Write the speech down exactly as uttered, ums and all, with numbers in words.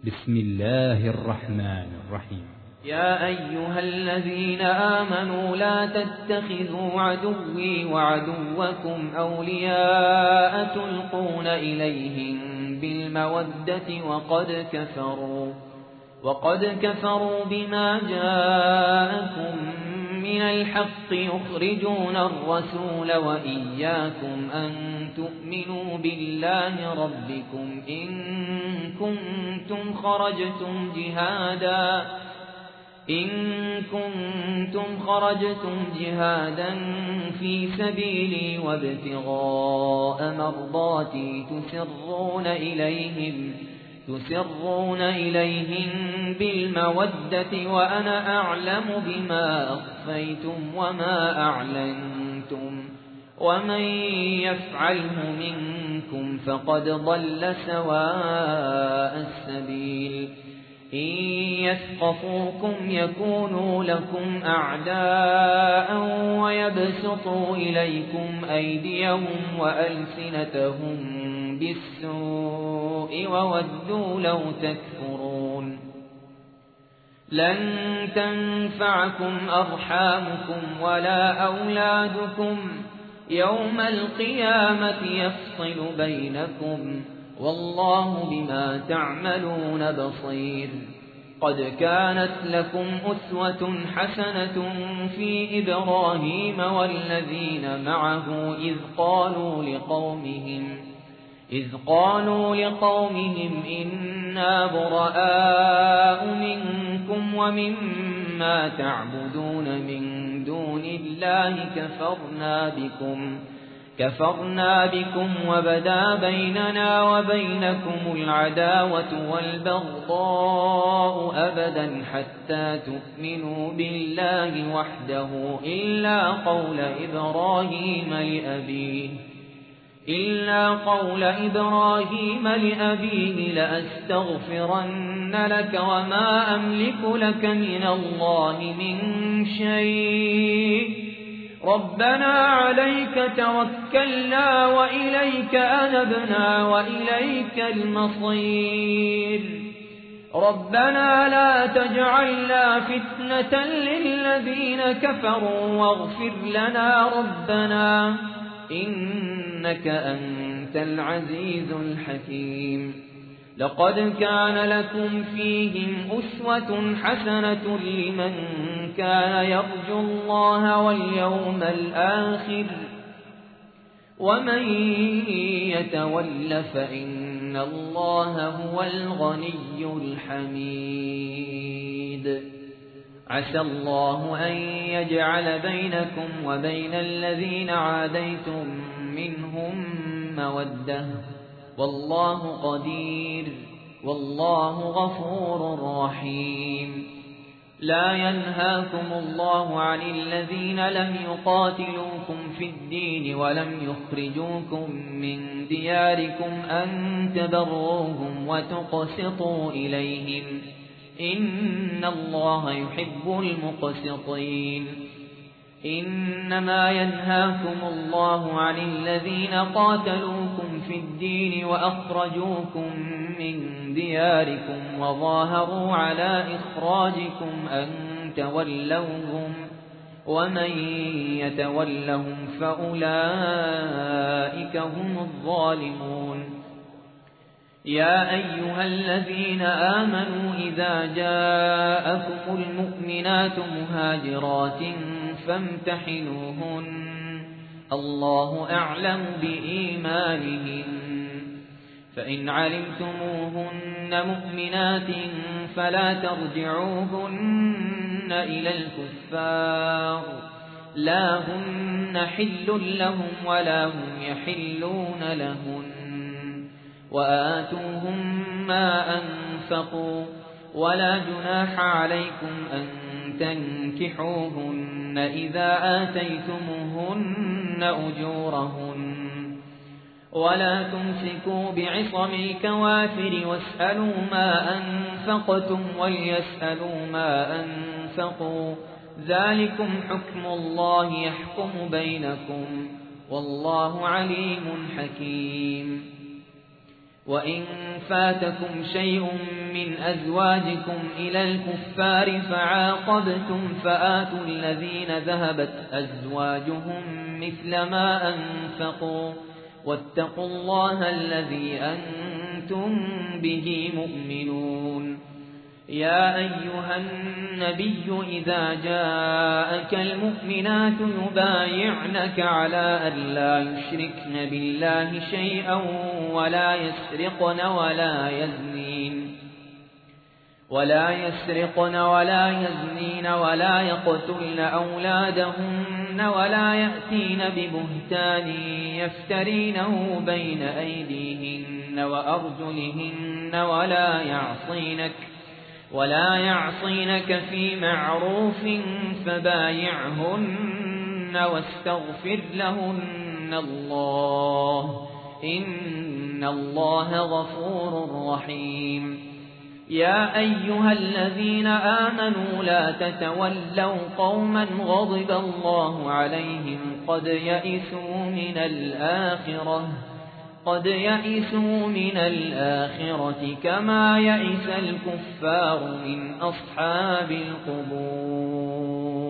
بسم الله الرحمن الرحيم. يا أيها الذين آمنوا لا تتخذوا عدوي وعدوكم أولياء تلقون إليهم بالمودة وقد كفروا وقد كفروا بما جاءكم من الحق يخرجون الرسول وإياكم أن تؤمنوا بالله ربكم إن كنتم خرجتم جهادا إن كنتم خرجتم جهادا في سبيلي وابتغاء مرضاتي تسرون إليهم تسرون إليهم بالمودة وأنا أعلم بما أخفيتم وما أعلنتم ومن يفعله منكم فقد ضل سواء السبيل إن يثقفوكم يكونوا لكم أعداء ويبسطوا إليكم أيديهم وألسنتهم بالسوء وودوا لو تكفرون لن تنفعكم أرحامكم ولا أولادكم يوم القيامة يفصل بينكم والله بما تعملون بصير قد كانت لكم أسوة حسنة في إبراهيم والذين معه إذ قالوا لقومهم إذ قالوا لقومهم إنا براء منكم ومما تعبدون من دون الله كفرنا بكم كفرنا بكم وبدا بيننا وبينكم العداوة والبغضاء أبدا حتى تؤمنوا بالله وحده إلا قول إبراهيم لأبيه إلا قول إبراهيم لأبيه لأستغفرن لك وما أملك لك من الله من شيء ربنا عليك توكلنا وإليك أنبنا وإليك المصير ربنا لا تجعلنا فتنة للذين كفروا واغفر لنا ربنا إنك أنت العزيز الحكيم لقد كان لكم فيهم أسوة حسنة لمن كان يرجو الله واليوم الآخر ومن يتول فإن الله هو الغني الحميد عسى الله أن يجعل بينكم وبين الذين عاديتم منهم مودة والله قدير والله غفور رحيم لا ينهاكم الله عن الذين لم يقاتلوكم في الدين ولم يخرجوكم من دياركم أن تبروهم وتقسطوا إليهم إن الله يحب المقسطين إنما ينهاكم الله عن الذين قاتلوكم في الدين وأخرجوكم من دياركم وظاهروا على إخراجكم أن تولوهم ومن يتولهم فأولئك هم الظالمون يا أيها الذين آمنوا إذا جاءكم المؤمنات مهاجرات فامتحنوهن الله أعلم بإيمانهن فإن علمتموهن مؤمنات فلا ترجعوهن إلى الكفار لا هن حل لهم ولا هم يحلون لهن وآتوهم ما أنفقوا ولا جناح عليكم أن تنكحوهن إذا آتيتموهن أجورهن ولا تمسكوا بعصم الكوافر واسألوا ما أنفقتم وليسألوا ما أنفقوا ذلكم حكم الله يحكم بينكم والله عليم حكيم وإن فاتكم شيء من أزواجكم إلى الكفار فعاقبتم فآتوا الذين ذهبت أزواجهم مثل ما أنفقوا واتقوا الله الذي أنتم به مؤمنون. يا أيها النبي إذا جاءك المؤمنات يبايعنك على أن لا يشركن بالله شيئا ولا يسرقن ولا يزنين ولا يسرقن ولا يزنين ولا يقتلن أولادهن ولا يأتين ببهتان يفترينه بين أيديهن وأرجلهن ولا يعصينك ولا يعصينك في معروف فبايعهن واستغفر لهن الله إن الله غفور رحيم. يا أيها الذين آمنوا لا تتولوا قوما غضب الله عليهم قد يئسوا من الآخرة قد يئسوا من الآخرة كما يئس الكفار من أصحاب القبور.